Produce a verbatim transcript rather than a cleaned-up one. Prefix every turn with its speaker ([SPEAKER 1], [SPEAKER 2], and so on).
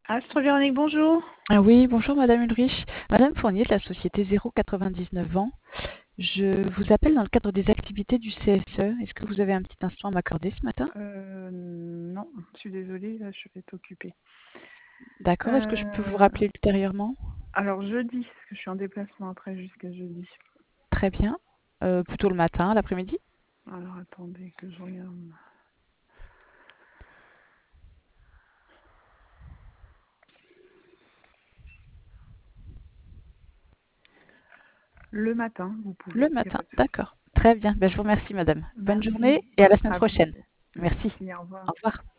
[SPEAKER 1] Astre Véronique, bonjour.
[SPEAKER 2] Ah oui, bonjour Madame Ulrich. Madame Fournier de la société zéro quatre-vingt-dix-neuf ans. Je vous appelle dans le cadre des activités du C S E. Est-ce que vous avez un petit instant à m'accorder ce matin?
[SPEAKER 1] Euh, non, je suis désolée, là, je vais être occupée.
[SPEAKER 2] D'accord, est-ce que je peux vous
[SPEAKER 1] Euh,
[SPEAKER 2] rappeler ultérieurement?
[SPEAKER 1] alors, jeudi, parce que je suis en déplacement après jusqu'à jeudi.
[SPEAKER 2] Très bien. Euh, plutôt le matin, l'après-midi?
[SPEAKER 1] Alors, attendez que je regarde. Le matin, vous
[SPEAKER 2] Le
[SPEAKER 1] pouvez, il n'y a
[SPEAKER 2] matin,
[SPEAKER 1] pas de souci.
[SPEAKER 2] d'accord. Très bien. Ben, je vous remercie Madame. Bonne journée
[SPEAKER 1] Merci.
[SPEAKER 2] et à la semaine
[SPEAKER 1] À vous
[SPEAKER 2] prochaine.
[SPEAKER 1] aussi.
[SPEAKER 2] Merci.
[SPEAKER 1] Merci, au revoir.
[SPEAKER 2] Au revoir.